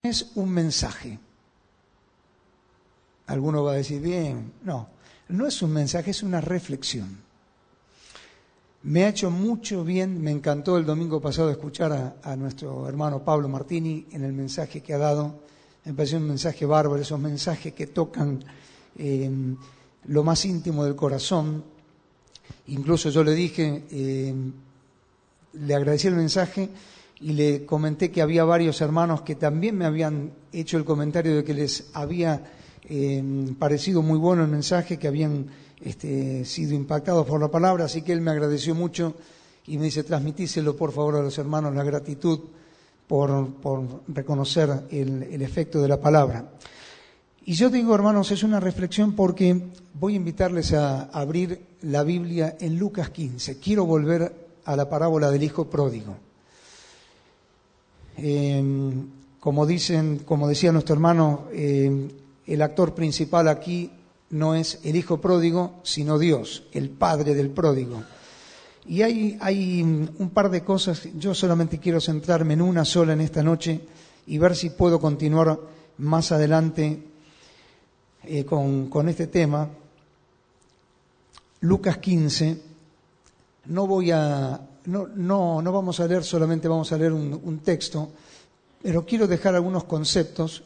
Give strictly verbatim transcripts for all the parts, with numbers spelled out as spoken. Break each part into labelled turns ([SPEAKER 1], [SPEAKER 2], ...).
[SPEAKER 1] es un mensaje. Alguno va a decir, bien, no, no es un mensaje, es una reflexión. Me ha hecho mucho bien, me encantó el domingo pasado escuchar a, a nuestro hermano Pablo Martini en el mensaje que ha dado. Me pareció un mensaje bárbaro, esos mensajes que tocan eh, lo más íntimo del corazón. Incluso yo le dije, eh, le agradecí el mensaje y le comenté que había varios hermanos que también me habían hecho el comentario de que les había eh, parecido muy bueno el mensaje, que habían este, sido impactados por la palabra, así que él me agradeció mucho y me dice, transmitíselo por favor a los hermanos la gratitud por, por reconocer el, el efecto de la palabra. Y yo digo, hermanos, es una reflexión porque voy a invitarles a abrir la Biblia en Lucas quince. Quiero volver a la parábola del hijo pródigo. Eh, como dicen, como decía nuestro hermano, eh, el actor principal aquí no es el hijo pródigo, sino Dios, el padre del pródigo. Y hay, hay un par de cosas, yo solamente quiero centrarme en una sola en esta noche y ver si puedo continuar más adelante eh, con, con este tema. Lucas quince, no voy a, no, no, no vamos a leer solamente, vamos a leer un, un texto, pero quiero dejar algunos conceptos.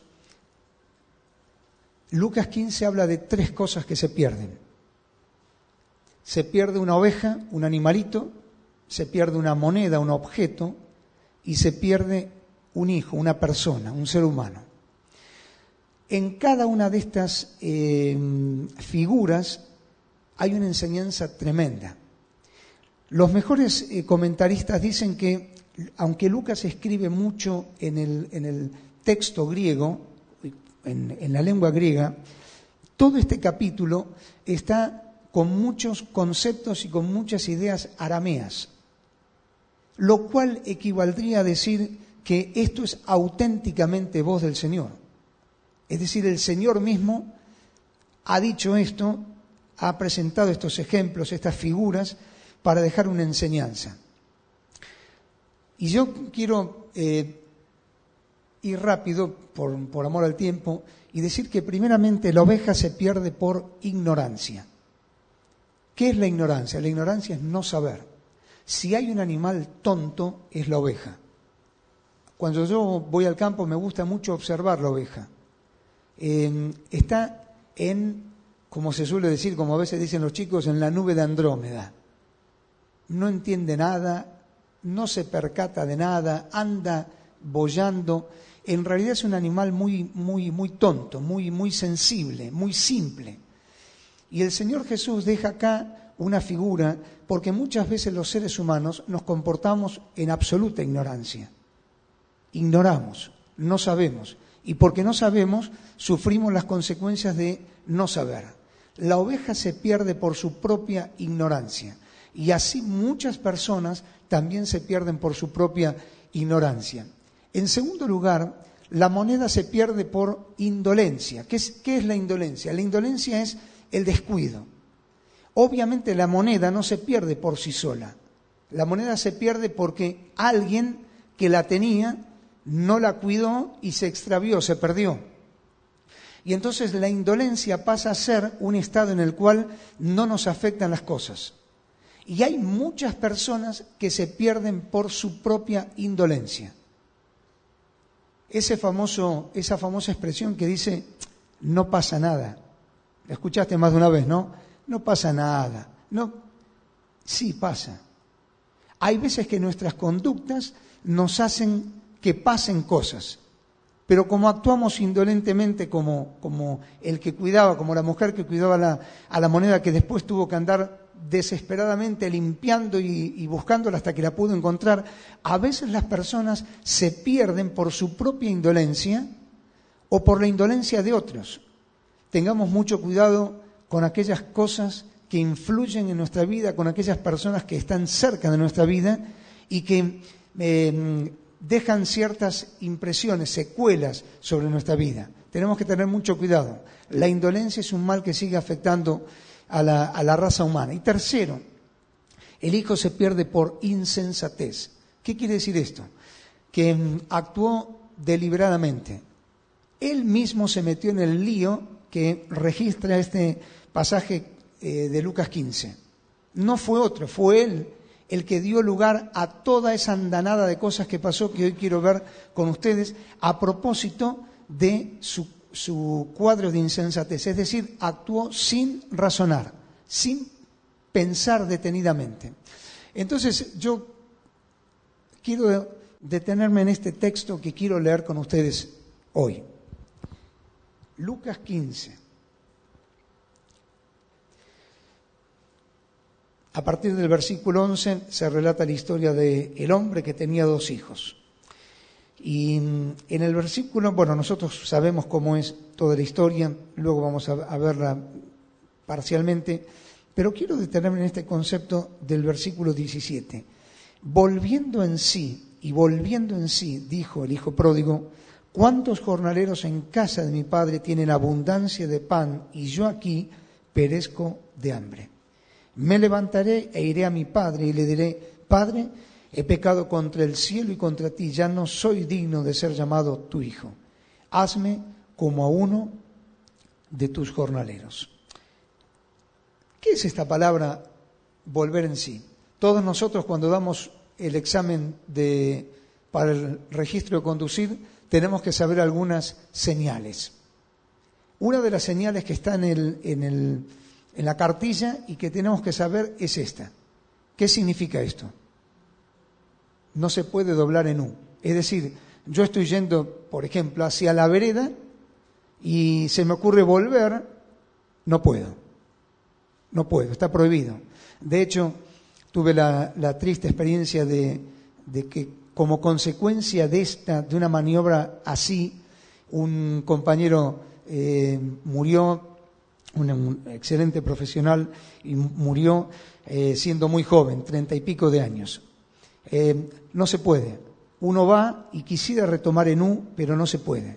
[SPEAKER 1] Lucas quince habla de tres cosas que se pierden. Se pierde una oveja, un animalito, se pierde una moneda, un objeto, y se pierde un hijo, una persona, un ser humano. En cada una de estas eh, figuras hay una enseñanza tremenda. Los mejores eh, comentaristas dicen que, aunque Lucas escribe mucho en el, en el texto griego, en, en la lengua griega, todo este capítulo está con muchos conceptos y con muchas ideas arameas, lo cual equivaldría a decir que esto es auténticamente voz del Señor. Es decir, el Señor mismo ha dicho esto, ha presentado estos ejemplos, estas figuras, para dejar una enseñanza. Y yo quiero eh, ir rápido, por, por amor al tiempo, y decir que primeramente la oveja se pierde por ignorancia. ¿Qué es la ignorancia? La ignorancia es no saber. Si hay un animal tonto, es la oveja. Cuando yo voy al campo me gusta mucho observar la oveja. Eh, está en, como se suele decir, como a veces dicen los chicos, en la nube de Andrómeda. No entiende nada, no se percata de nada, anda boyando. En realidad es un animal muy, muy, muy tonto, muy, muy sensible, muy simple. Y el Señor Jesús deja acá una figura, porque muchas veces los seres humanos nos comportamos en absoluta ignorancia. Ignoramos, no sabemos. Y porque no sabemos, sufrimos las consecuencias de no saber. La oveja se pierde por su propia ignorancia. Y así muchas personas también se pierden por su propia ignorancia. En segundo lugar, la moneda se pierde por indolencia. ¿Qué es, qué es la indolencia? La indolencia es el descuido. Obviamente la moneda no se pierde por sí sola. La moneda se pierde porque alguien que la tenía no la cuidó y se extravió, se perdió. Y entonces la indolencia pasa a ser un estado en el cual no nos afectan las cosas. Y hay muchas personas que se pierden por su propia indolencia. Ese famoso, esa famosa expresión que dice, no pasa nada. La escuchaste más de una vez, ¿no? No pasa nada. No, sí pasa. Hay veces que nuestras conductas nos hacen que pasen cosas. Pero como actuamos indolentemente como, como el que cuidaba, como la mujer que cuidaba la, a la moneda, que después tuvo que andar desesperadamente limpiando y, y buscándola hasta que la pudo encontrar, a veces las personas se pierden por su propia indolencia o por la indolencia de otros. Tengamos mucho cuidado con aquellas cosas que influyen en nuestra vida, con aquellas personas que están cerca de nuestra vida y que eh, dejan ciertas impresiones, secuelas sobre nuestra vida. Tenemos que tener mucho cuidado. La indolencia es un mal que sigue afectando a la, a la raza humana. Y tercero, el hijo se pierde por insensatez. ¿Qué quiere decir esto? Que actuó deliberadamente. Él mismo se metió en el lío que registra este pasaje eh, de Lucas quince. No fue otro, fue él el que dio lugar a toda esa andanada de cosas que pasó, que hoy quiero ver con ustedes, a propósito de su, su cuadro de insensatez. Es decir, actuó sin razonar, sin pensar detenidamente. Entonces, yo quiero detenerme en este texto que quiero leer con ustedes hoy. Lucas quince. A partir del versículo once se relata la historia del hombre que tenía dos hijos. Y en el versículo, bueno, nosotros sabemos cómo es toda la historia, luego vamos a, a verla parcialmente, pero quiero detenerme en este concepto del versículo diecisiete. Volviendo en sí, y volviendo en sí, dijo el hijo pródigo, ¿cuántos jornaleros en casa de mi padre tienen abundancia de pan y yo aquí perezco de hambre? Me levantaré e iré a mi padre y le diré, Padre, he pecado contra el cielo y contra ti, ya no soy digno de ser llamado tu hijo. Hazme como a uno de tus jornaleros. ¿Qué es esta palabra volver en sí? Todos nosotros cuando damos el examen de, para el registro de conducir, tenemos que saber algunas señales. Una de las señales que está en, el, en, el, en la cartilla y que tenemos que saber es esta. ¿Qué significa esto? No se puede doblar en U. Es decir, yo estoy yendo, por ejemplo, hacia la vereda y se me ocurre volver, no puedo. No puedo, está prohibido. De hecho, tuve la, la triste experiencia de, de que como consecuencia de esta, de una maniobra así, un compañero eh, murió, un, un excelente profesional, y murió eh, siendo muy joven, treinta y pico de años. Eh, no se puede. Uno va y quisiera retomar en U, pero no se puede.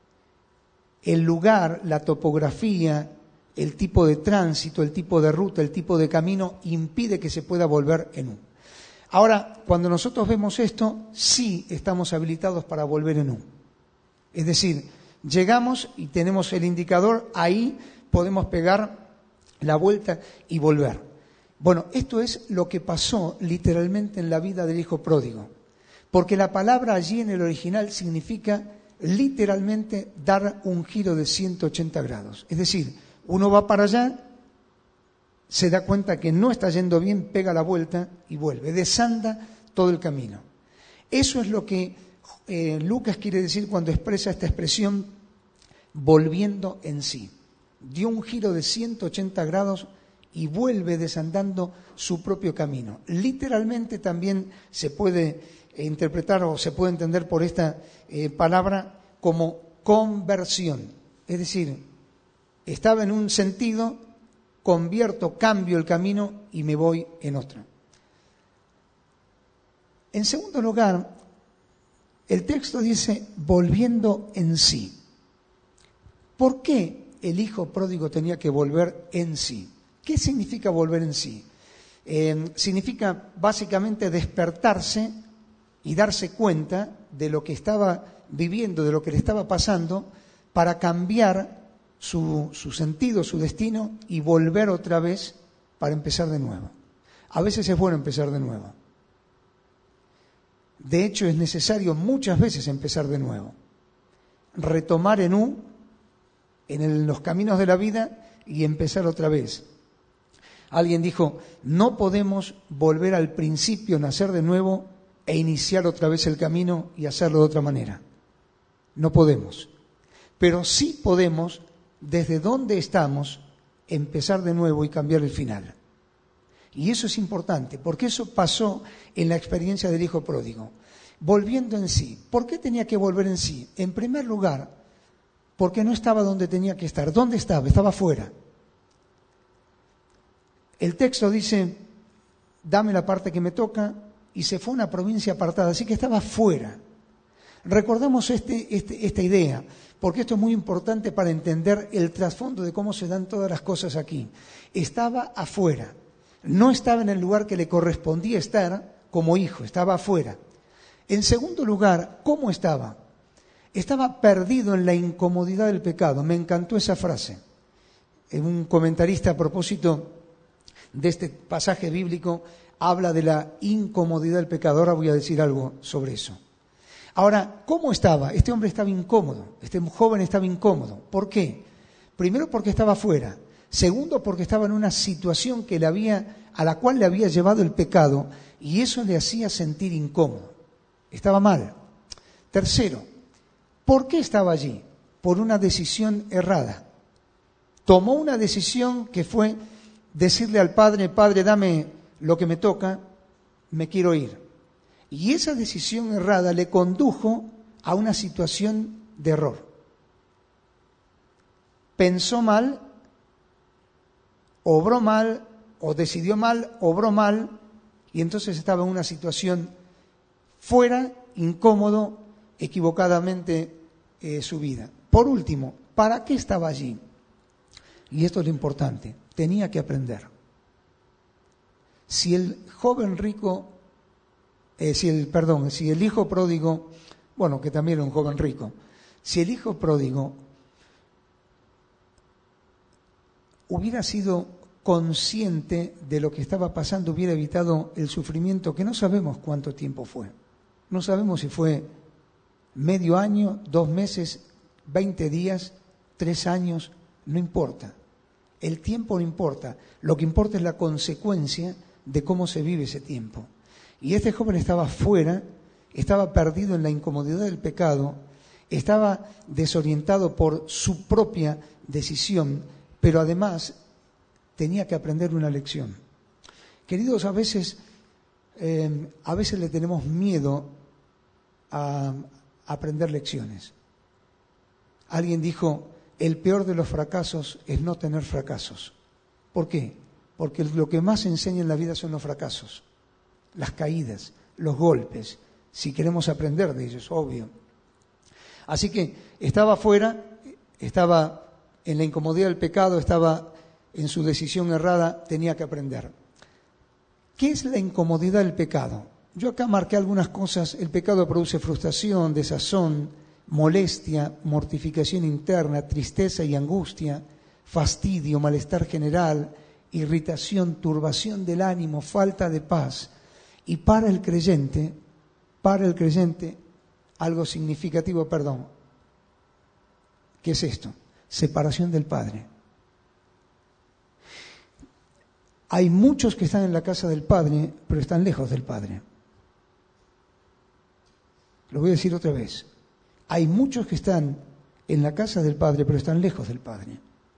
[SPEAKER 1] El lugar, la topografía, el tipo de tránsito, el tipo de ruta, el tipo de camino impide que se pueda volver en U. Ahora, cuando nosotros vemos esto, sí estamos habilitados para volver en U. Es decir, llegamos y tenemos el indicador, ahí podemos pegar la vuelta y volver. Bueno, esto es lo que pasó literalmente en la vida del hijo pródigo, porque la palabra allí en el original significa literalmente dar un giro de ciento ochenta grados. Es decir, uno va para allá, se da cuenta que no está yendo bien, pega la vuelta y vuelve, desanda todo el camino. Eso es lo que eh, Lucas quiere decir cuando expresa esta expresión volviendo en sí. Dio un giro de ciento ochenta grados y vuelve desandando su propio camino. Literalmente también se puede interpretar o se puede entender por esta eh, palabra como conversión. Es decir, estaba en un sentido, convierto, cambio el camino y me voy en otro. En segundo lugar, el texto dice volviendo en sí. ¿Por qué el hijo pródigo tenía que volver en sí? ¿Qué significa volver en sí? Eh, significa básicamente despertarse y darse cuenta de lo que estaba viviendo, de lo que le estaba pasando, para cambiar su, su sentido, su destino y volver otra vez para empezar de nuevo. A veces es bueno empezar de nuevo. De hecho, es necesario muchas veces empezar de nuevo. Retomar en U, en el, los caminos de la vida y empezar otra vez. Alguien dijo, no podemos volver al principio, nacer de nuevo e iniciar otra vez el camino y hacerlo de otra manera. No podemos. Pero sí podemos, desde donde estamos, empezar de nuevo y cambiar el final. Y eso es importante, porque eso pasó en la experiencia del hijo pródigo. Volviendo en sí. ¿Por qué tenía que volver en sí? En primer lugar, porque no estaba donde tenía que estar. ¿Dónde estaba? Estaba fuera. El texto dice, dame la parte que me toca, y se fue a una provincia apartada, así que estaba fuera. Recordemos este, este, esta idea, porque esto es muy importante para entender el trasfondo de cómo se dan todas las cosas aquí. Estaba afuera, no estaba en el lugar que le correspondía estar como hijo, estaba afuera. En segundo lugar, ¿cómo estaba? Estaba perdido en la incomodidad del pecado. Me encantó esa frase. Un comentarista a propósito de este pasaje bíblico habla de la incomodidad del pecado. Ahora voy a decir algo sobre eso. Ahora, ¿cómo estaba? Este hombre estaba incómodo, este joven estaba incómodo. ¿Por qué? Primero porque estaba fuera. Segundo porque estaba en una situación que le había, a la cual le había llevado el pecado y eso le hacía sentir incómodo. Estaba mal. Tercero, ¿por qué estaba allí? Por una decisión errada. Tomó una decisión que fue decirle al padre, Padre, dame lo que me toca, me quiero ir. Y esa decisión errada le condujo a una situación de error. Pensó mal, obró mal, o decidió mal, obró mal, y entonces estaba en una situación fuera, incómodo, equivocadamente eh, su vida. Por último, ¿para qué estaba allí? Y esto es lo importante, tenía que aprender. Si el joven rico, eh, si el, perdón, si el hijo pródigo, bueno, que también era un joven rico, si el hijo pródigo hubiera sido consciente de lo que estaba pasando, hubiera evitado el sufrimiento, que no sabemos cuánto tiempo fue. No sabemos si fue medio año, dos meses, veinte días, tres años, no importa. El tiempo no importa. Lo que importa es la consecuencia de cómo se vive ese tiempo. Y este joven estaba fuera, estaba perdido en la incomodidad del pecado, estaba desorientado por su propia decisión, pero además tenía que aprender una lección. Queridos, a veces, eh, a veces le tenemos miedo a aprender lecciones. Alguien dijo, el peor de los fracasos es no tener fracasos. ¿Por qué? Porque lo que más enseña en la vida son los fracasos, las caídas, los golpes, si queremos aprender de ellos, obvio. Así que estaba fuera, estaba en la incomodidad del pecado, estaba en su decisión errada, tenía que aprender. ¿Qué es la incomodidad del pecado? Yo acá marqué algunas cosas. El pecado produce frustración, desazón, molestia, mortificación interna, tristeza y angustia, fastidio, malestar general, irritación, turbación del ánimo, falta de paz. Y para el creyente, para el creyente, algo significativo, perdón. ¿Qué es esto? Separación del Padre. Hay muchos que están en la casa del Padre, pero están lejos del Padre. Lo voy a decir otra vez. Hay muchos que están en la casa del Padre, pero están lejos del Padre.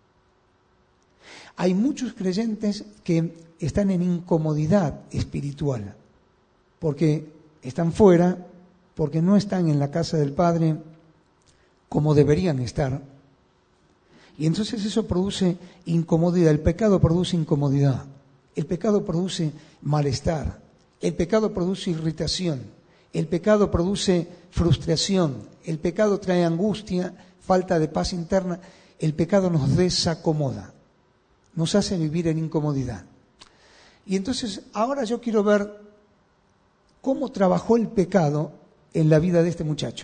[SPEAKER 1] Hay muchos creyentes que están en incomodidad espiritual, porque están fuera, porque no están en la casa del Padre como deberían estar. Y entonces eso produce incomodidad. El pecado produce incomodidad. El pecado produce malestar. El pecado produce irritación. El pecado produce frustración. El pecado trae angustia, falta de paz interna. El pecado nos desacomoda. Nos hace vivir en incomodidad. Y entonces ahora yo quiero ver cómo trabajó el pecado en la vida de este muchacho.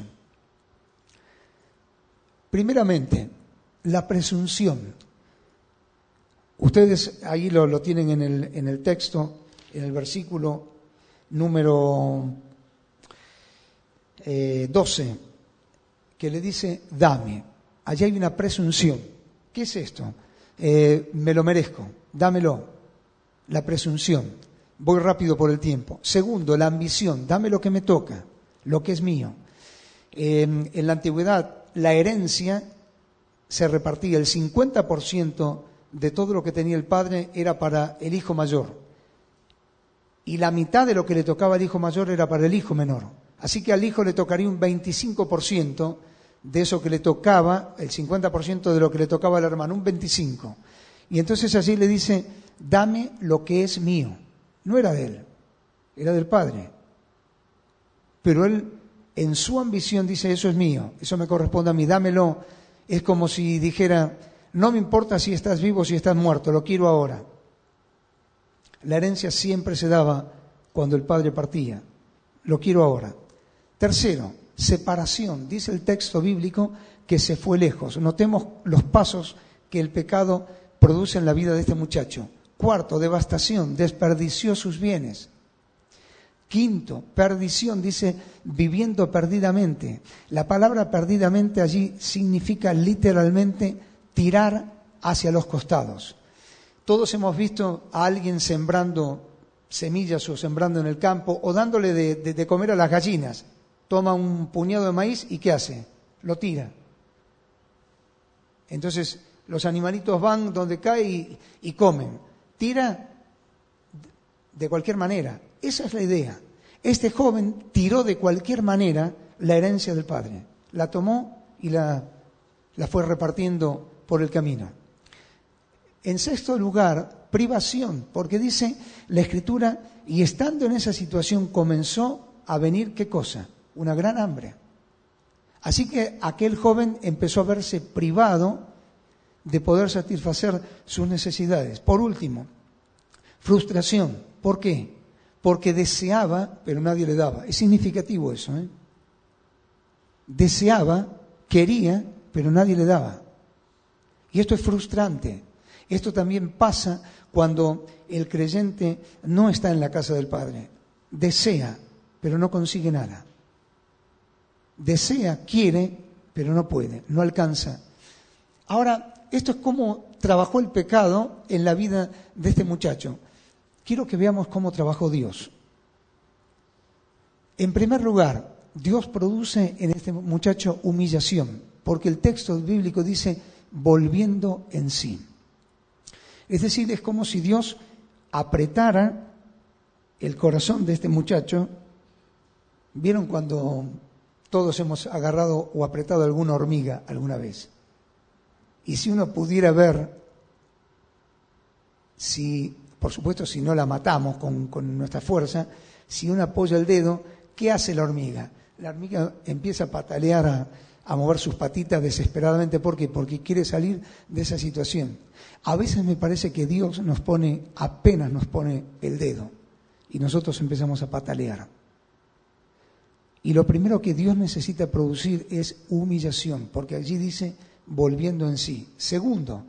[SPEAKER 1] Primeramente, la presunción. Ustedes ahí lo, lo tienen en el, en el texto, en el versículo número eh, doce, que le dice, dame. Allí hay una presunción. ¿Qué es esto? Eh, me lo merezco, dámelo. La presunción. Voy rápido por el tiempo. Segundo, la ambición. Dame lo que me toca, lo que es mío. Eh, en la antigüedad, la herencia se repartía, el cincuenta por ciento de todo lo que tenía el padre era para el hijo mayor. Y la mitad de lo que le tocaba al hijo mayor era para el hijo menor. Así que al hijo le tocaría un veinticinco por ciento de eso que le tocaba, el cincuenta por ciento de lo que le tocaba al hermano, un veinticinco por ciento. Y entonces allí le dice, dame lo que es mío. No era de él, era del padre. Pero él, en su ambición, dice, eso es mío, eso me corresponde a mí, dámelo. Es como si dijera, no me importa si estás vivo o si estás muerto, lo quiero ahora. La herencia siempre se daba cuando el padre partía. Lo quiero ahora. Tercero, separación. Dice el texto bíblico que se fue lejos. Notemos los pasos que el pecado produce en la vida de este muchacho. Cuarto, devastación, desperdició sus bienes. Quinto, perdición, dice, viviendo perdidamente. La palabra perdidamente allí significa literalmente tirar hacia los costados. Todos hemos visto a alguien sembrando semillas o sembrando en el campo o dándole de, de, de comer a las gallinas. Toma un puñado de maíz y ¿qué hace? Lo tira. Entonces los animalitos van donde cae y, y comen. Tira de cualquier manera. Esa es la idea. Este joven tiró de cualquier manera la herencia del padre. La tomó y la, la fue repartiendo por el camino. En sexto lugar, privación, porque dice la Escritura, y estando en esa situación comenzó a venir, ¿qué cosa? Una gran hambre. Así que aquel joven empezó a verse privado de poder satisfacer sus necesidades. Por último, frustración. ¿Por qué? Porque deseaba, pero nadie le daba. Es significativo eso, ¿eh? Deseaba, quería, pero nadie le daba. Y esto es frustrante. Esto también pasa cuando el creyente no está en la casa del Padre. Desea, pero no consigue nada. Desea, quiere, pero no puede, no alcanza. Ahora, esto es cómo trabajó el pecado en la vida de este muchacho. Quiero que veamos cómo trabajó Dios. En primer lugar, Dios produce en este muchacho humillación, porque el texto bíblico dice volviendo en sí. Es decir, es como si Dios apretara el corazón de este muchacho. ¿Vieron cuando todos hemos agarrado o apretado alguna hormiga alguna vez? Y si uno pudiera ver, si, por supuesto, si no la matamos con, con nuestra fuerza, si uno apoya el dedo, ¿qué hace la hormiga? La hormiga empieza a patalear, a, a mover sus patitas desesperadamente. ¿Por qué? Porque quiere salir de esa situación. A veces me parece que Dios nos pone, apenas nos pone el dedo, y nosotros empezamos a patalear. Y lo primero que Dios necesita producir es humillación, porque allí dice volviendo en sí. Segundo,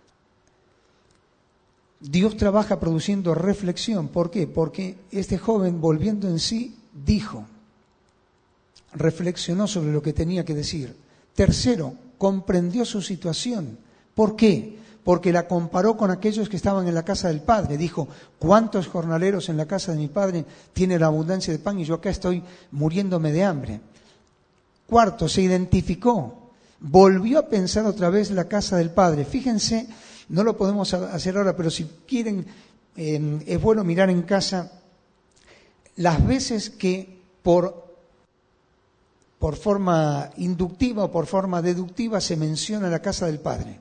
[SPEAKER 1] Dios trabaja produciendo reflexión. ¿Por qué? Porque este joven, volviendo en sí, dijo, reflexionó sobre lo que tenía que decir. Tercero, comprendió su situación. ¿Por qué? Porque la comparó con aquellos que estaban en la casa del Padre. Dijo, ¿cuántos jornaleros en la casa de mi Padre tienen abundancia de pan y yo acá estoy muriéndome de hambre? Cuarto, se identificó. Volvió a pensar otra vez la casa del Padre. Fíjense, no lo podemos hacer ahora, pero si quieren, eh, es bueno mirar en casa las veces que por, por forma inductiva o por forma deductiva se menciona la casa del Padre.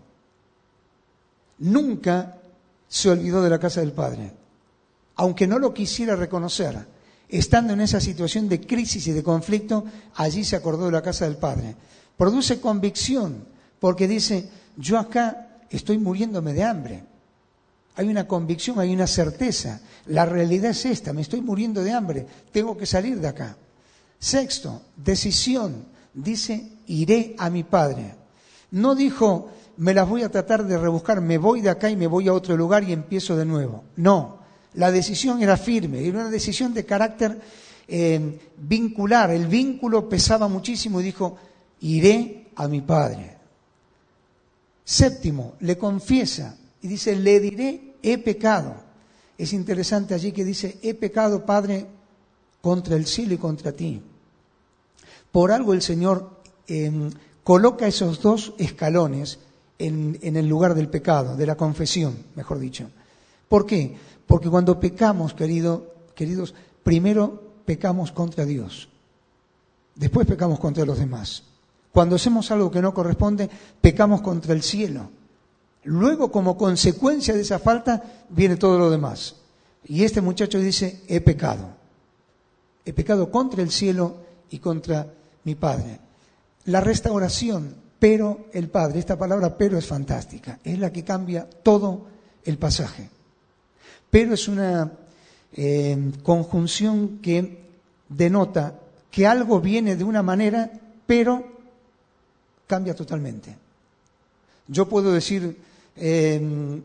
[SPEAKER 1] Nunca se olvidó de la casa del Padre, aunque no lo quisiera reconocer. Estando en esa situación de crisis y de conflicto, allí se acordó de la casa del Padre. Produce convicción, porque dice, yo acá estoy muriéndome de hambre. Hay una convicción, hay una certeza. La realidad es esta, me estoy muriendo de hambre, tengo que salir de acá. Sexto, decisión. Dice, iré a mi Padre. No dijo, me las voy a tratar de rebuscar, me voy de acá y me voy a otro lugar y empiezo de nuevo. No, la decisión era firme, era una decisión de carácter eh, vincular. El vínculo pesaba muchísimo y dijo, iré a mi Padre. Séptimo, le confiesa y dice, le diré, he pecado. Es interesante allí que dice, he pecado, Padre, contra el cielo y contra ti. Por algo el Señor eh, coloca esos dos escalones en, en el lugar del pecado, de la confesión, mejor dicho. ¿Por qué? Porque cuando pecamos, querido, queridos, primero pecamos contra Dios, después pecamos contra los demás. Cuando hacemos algo que no corresponde, pecamos contra el cielo. Luego, como consecuencia de esa falta, viene todo lo demás. Y este muchacho dice, he pecado. He pecado contra el cielo y contra mi Padre. La restauración, pero el Padre, esta palabra pero es fantástica, es la que cambia todo el pasaje. Pero es una eh, conjunción que denota que algo viene de una manera, pero cambia totalmente. Yo puedo decir, eh,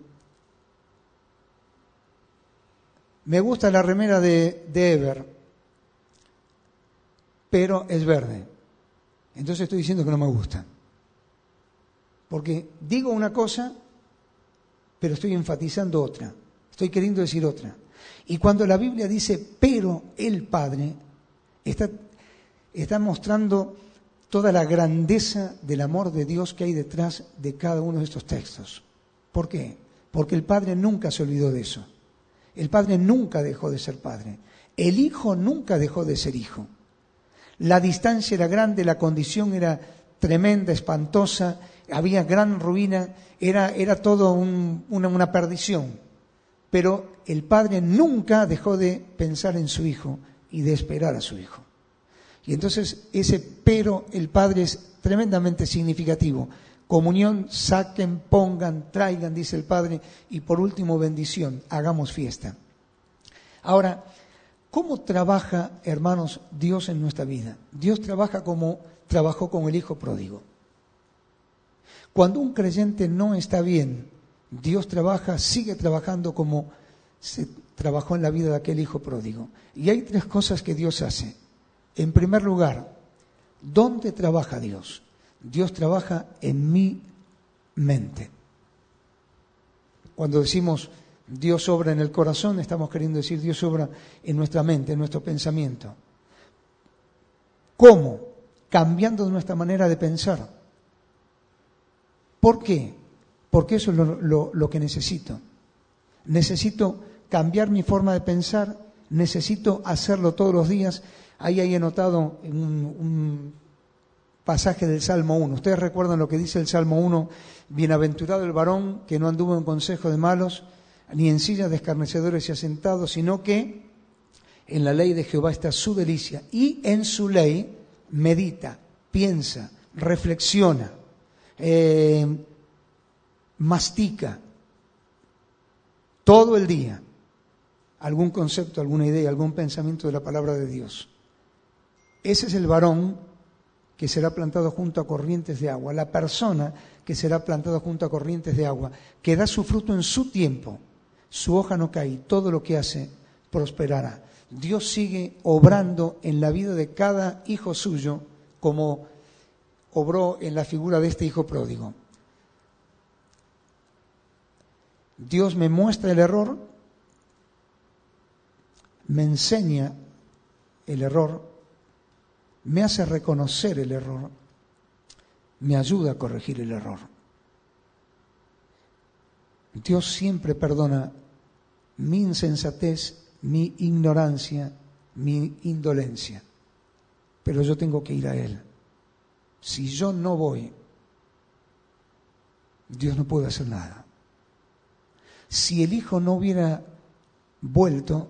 [SPEAKER 1] me gusta la remera de, de Ever, pero es verde. Entonces estoy diciendo que no me gusta. Porque digo una cosa, pero estoy enfatizando otra. Estoy queriendo decir otra. Y cuando la Biblia dice, pero el Padre, está, está mostrando toda la grandeza del amor de Dios que hay detrás de cada uno de estos textos. ¿Por qué? Porque el Padre nunca se olvidó de eso. El Padre nunca dejó de ser Padre. El Hijo nunca dejó de ser Hijo. La distancia era grande, la condición era tremenda, espantosa, había gran ruina, era, era todo un, una, una perdición. Pero el Padre nunca dejó de pensar en su Hijo y de esperar a su Hijo. Y entonces ese pero el Padre es tremendamente significativo. Comunión, saquen, pongan, traigan, dice el Padre, y por último bendición, hagamos fiesta. Ahora, ¿cómo trabaja, hermanos, Dios en nuestra vida? Dios trabaja como trabajó con el Hijo pródigo. Cuando un creyente no está bien, Dios trabaja, sigue trabajando como se trabajó en la vida de aquel Hijo pródigo. Y hay tres cosas que Dios hace. En primer lugar, ¿dónde trabaja Dios? Dios trabaja en mi mente. Cuando decimos Dios obra en el corazón, estamos queriendo decir Dios obra en nuestra mente, en nuestro pensamiento. ¿Cómo? Cambiando nuestra manera de pensar. ¿Por qué? Porque eso es lo, lo, lo que necesito. Necesito cambiar mi forma de pensar, necesito hacerlo todos los días. Ahí hay anotado un, un pasaje del Salmo uno. Ustedes recuerdan lo que dice el Salmo uno. Bienaventurado el varón que no anduvo en consejo de malos, ni en sillas de escarnecedores se ha sentado, sino que en la ley de Jehová está su delicia, y en su ley medita, piensa, reflexiona, eh, mastica todo el día algún concepto, alguna idea, algún pensamiento de la palabra de Dios. Ese es el varón que será plantado junto a corrientes de agua, la persona que será plantada junto a corrientes de agua, que da su fruto en su tiempo, su hoja no cae, todo lo que hace prosperará. Dios sigue obrando en la vida de cada hijo suyo como obró en la figura de este hijo pródigo. Dios me muestra el error, me enseña el error, me hace reconocer el error, me ayuda a corregir el error. Dios siempre perdona mi insensatez, mi ignorancia, mi indolencia, pero yo tengo que ir a Él. Si yo no voy, Dios no puede hacer nada. Si el Hijo no hubiera vuelto,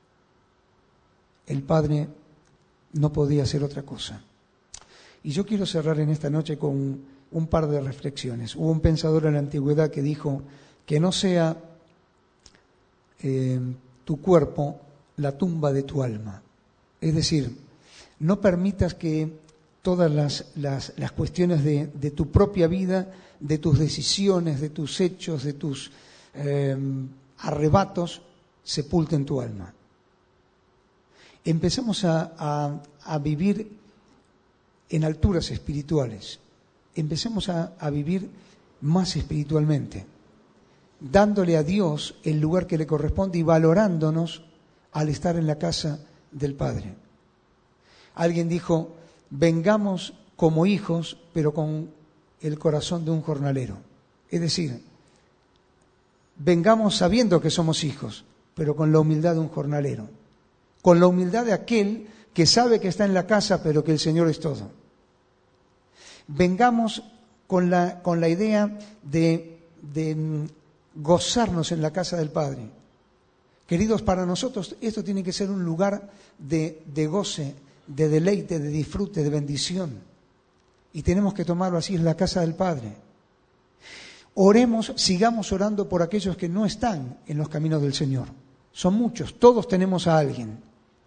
[SPEAKER 1] el Padre no podía hacer otra cosa. Y yo quiero cerrar en esta noche con un par de reflexiones. Hubo un pensador en la antigüedad que dijo que no sea eh, tu cuerpo la tumba de tu alma. Es decir, no permitas que todas las, las, las cuestiones de, de tu propia vida, de tus decisiones, de tus hechos, de tus eh, arrebatos, sepulten tu alma. Empezamos a, a, a vivir en alturas espirituales. Empecemos a, a vivir más espiritualmente, dándole a Dios el lugar que le corresponde y valorándonos al estar en la casa del Padre. Alguien dijo, vengamos como hijos, pero con el corazón de un jornalero. Es decir, vengamos sabiendo que somos hijos, pero con la humildad de un jornalero. Con la humildad de aquel que sabe que está en la casa, pero que el Señor es todo. Vengamos con la, con la idea de, de gozarnos en la casa del Padre. Queridos, para nosotros esto tiene que ser un lugar de, de goce, de deleite, de disfrute, de bendición. Y tenemos que tomarlo así, es la casa del Padre. Oremos, sigamos orando por aquellos que no están en los caminos del Señor. Son muchos, todos tenemos a alguien.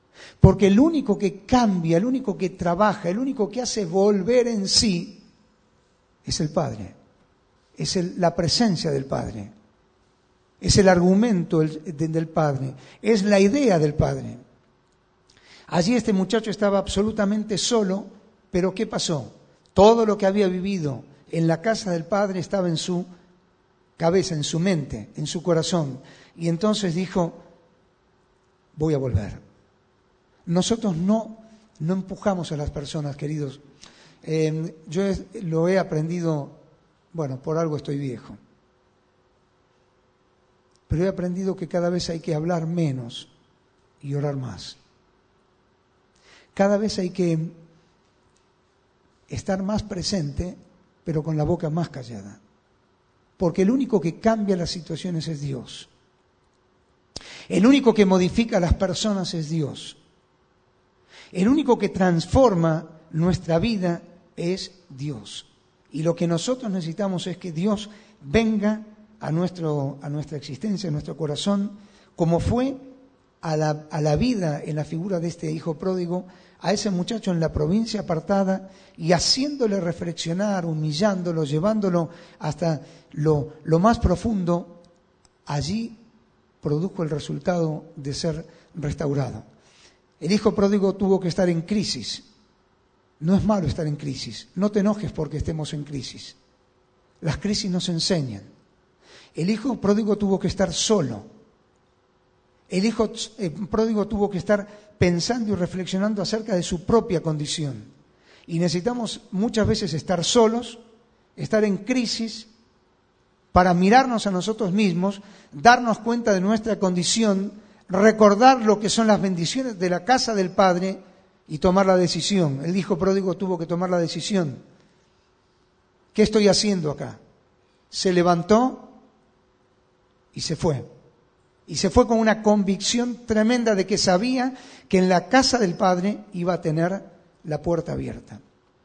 [SPEAKER 1] Porque el único que cambia, el único que trabaja, el único que hace volver en sí es el Padre. Es el, la presencia del Padre. Es el argumento el, de, del Padre. Es la idea del Padre. Allí este muchacho estaba absolutamente solo, pero ¿qué pasó? Todo lo que había vivido en la casa del Padre estaba en su cabeza, en su mente, en su corazón. Y entonces dijo, voy a volver. Nosotros no, no empujamos a las personas, queridos. Eh, yo es, lo he aprendido, bueno, por algo estoy viejo. Pero he aprendido que cada vez hay que hablar menos y orar más. Cada vez hay que estar más presente, pero con la boca más callada. Porque el único que cambia las situaciones es Dios. El único que modifica a las personas es Dios. El único que transforma nuestra vida es Dios. Y lo que nosotros necesitamos es que Dios venga a, nuestro, a nuestra existencia, a nuestro corazón, como fue a la, a la vida en la figura de este hijo pródigo, a ese muchacho en la provincia apartada y haciéndole reflexionar, humillándolo, llevándolo hasta lo, lo más profundo, allí produjo el resultado de ser restaurado. El hijo pródigo tuvo que estar en crisis. No es malo estar en crisis. No te enojes porque estemos en crisis. Las crisis nos enseñan. El hijo pródigo tuvo que estar solo. El hijo pródigo tuvo que estar pensando y reflexionando acerca de su propia condición. Y necesitamos muchas veces estar solos, estar en crisis, para mirarnos a nosotros mismos, darnos cuenta de nuestra condición, recordar lo que son las bendiciones de la casa del Padre y tomar la decisión. El hijo pródigo tuvo que tomar la decisión. ¿Qué estoy haciendo acá? Se levantó y se fue. Y se fue con una convicción tremenda de que sabía que en la casa del Padre iba a tener la puerta abierta.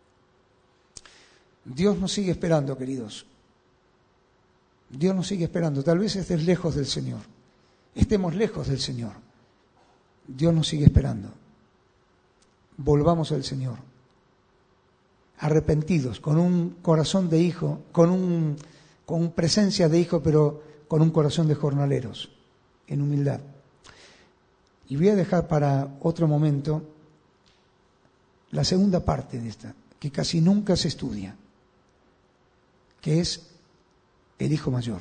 [SPEAKER 1] Dios nos sigue esperando, queridos. Dios nos sigue esperando. Tal vez estés lejos del Señor. Estemos lejos del Señor. Dios nos sigue esperando. Volvamos al Señor. Arrepentidos, con un corazón de hijo, con un, con presencia de hijo, pero con un corazón de jornaleros, en humildad. Y voy a dejar para otro momento la segunda parte de esta, que casi nunca se estudia, que es el hijo mayor.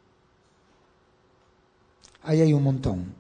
[SPEAKER 1] Ahí hay un montón.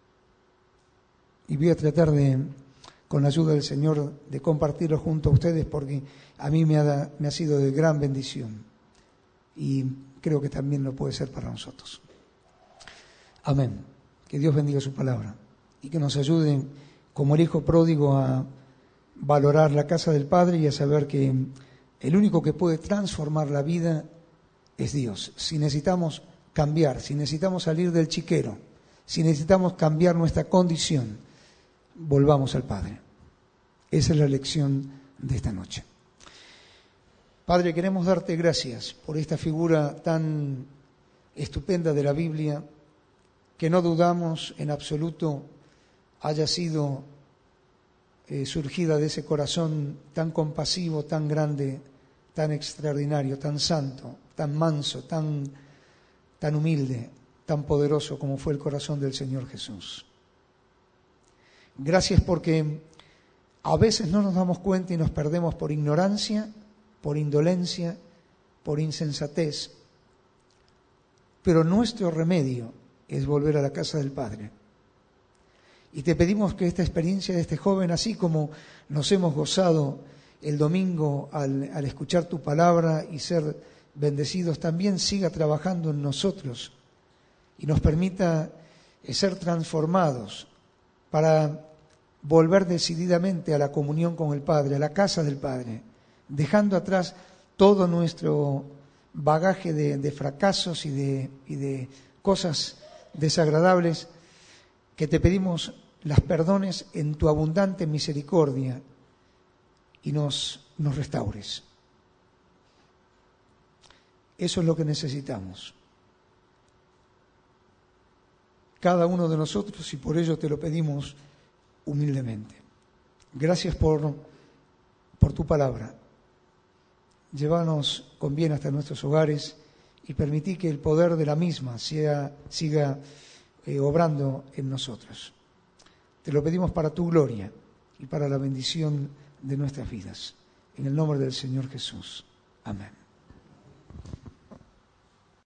[SPEAKER 1] Y voy a tratar de, con la ayuda del Señor, de compartirlo junto a ustedes porque a mí me ha, me ha sido de gran bendición. Y creo que también lo puede ser para nosotros. Amén. Que Dios bendiga su palabra y que nos ayude, como el hijo pródigo, a valorar la casa del Padre y a saber que el único que puede transformar la vida es Dios. Si necesitamos cambiar, si necesitamos salir del chiquero, si necesitamos cambiar nuestra condición, volvamos al Padre. Esa es la lección de esta noche. Padre, queremos darte gracias por esta figura tan estupenda de la Biblia, que no dudamos en absoluto haya sido eh, surgida de ese corazón tan compasivo, tan grande, tan extraordinario, tan santo, tan manso, tan, tan humilde, tan poderoso como fue el corazón del Señor Jesús. Gracias porque a veces no nos damos cuenta y nos perdemos por ignorancia, por indolencia, por insensatez, pero nuestro remedio es volver a la casa del Padre. Y te pedimos que esta experiencia de este joven, así como nos hemos gozado el domingo al, al escuchar tu palabra y ser bendecidos, también siga trabajando en nosotros y nos permita ser transformados para volver decididamente a la comunión con el Padre, a la casa del Padre, dejando atrás todo nuestro bagaje de, de fracasos y de, y de cosas desagradables, que te pedimos las perdones en tu abundante misericordia y nos, nos restaures. Eso es lo que necesitamos. Cada uno de nosotros, y por ello te lo pedimos humildemente. Gracias por, por tu palabra. Llévanos con bien hasta nuestros hogares y permití que el poder de la misma sea, siga eh, obrando en nosotros. Te lo pedimos para tu gloria y para la bendición de nuestras vidas. En el nombre del Señor Jesús. Amén.